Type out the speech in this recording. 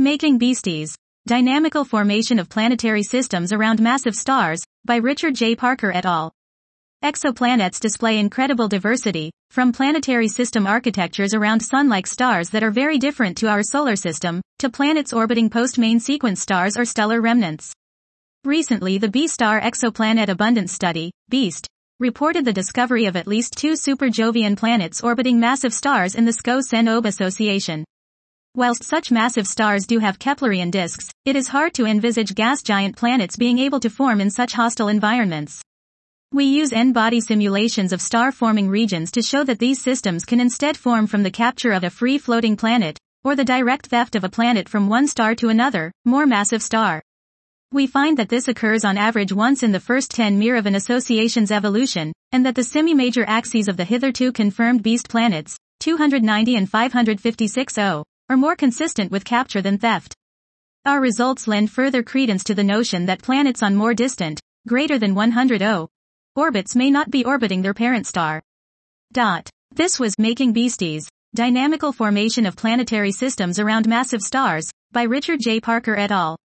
Making Beasties. Dynamical Formation of Planetary Systems Around Massive Stars, by Richard J. Parker et al. Exoplanets display incredible diversity, from planetary system architectures around Sun-like stars that are very different to our solar system, to planets orbiting post-main sequence stars or stellar remnants. Recently, the B-Star Exoplanet Abundance Study, BEAST, reported the discovery of at least 2 super-Jovian planets orbiting massive stars in the SCO-SEN-OB association. Whilst such massive stars do have Keplerian disks, it is hard to envisage gas giant planets being able to form in such hostile environments. We use N-body simulations of star-forming regions to show that these systems can instead form from the capture of a free-floating planet, or the direct theft of a planet from one star to another, more massive star. We find that this occurs on average once in the first 10 years of an association's evolution, and that the semi-major axes of the hitherto confirmed BEAST planets, 290 and 556O, are more consistent with capture than theft. Our results lend further credence to the notion that planets on more distant, greater than 100O, orbits may not be orbiting their parent star. This was Making Beasties. Dynamical Formation of Planetary Systems Around Massive Stars, by Richard J. Parker et al.